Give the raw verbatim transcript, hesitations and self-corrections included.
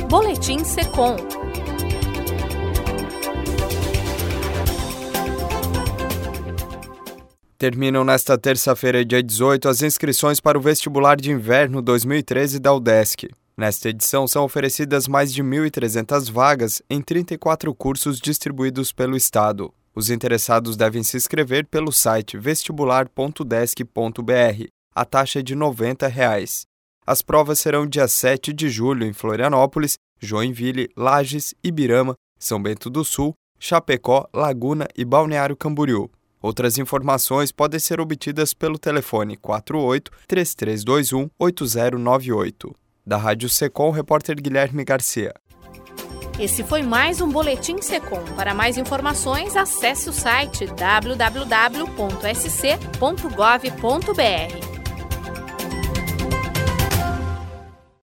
Boletim Secom. Terminam nesta terça-feira, dia dezoito, as inscrições para o vestibular de inverno dois mil e treze da UDESC. Nesta edição, são oferecidas mais de mil e trezentas vagas em trinta e quatro cursos distribuídos pelo Estado. Os interessados devem se inscrever pelo site vestibular ponto udesc ponto br. A taxa é de noventa reais. As provas serão dia sete de julho em Florianópolis, Joinville, Lages, Ibirama, São Bento do Sul, Chapecó, Laguna e Balneário Camboriú. Outras informações podem ser obtidas pelo telefone quatro oito, três três dois um, oito zero nove oito. Da Rádio Secom, repórter Guilherme Garcia. Esse foi mais um Boletim Secom. Para mais informações, acesse o site w w w ponto s c ponto gov ponto br.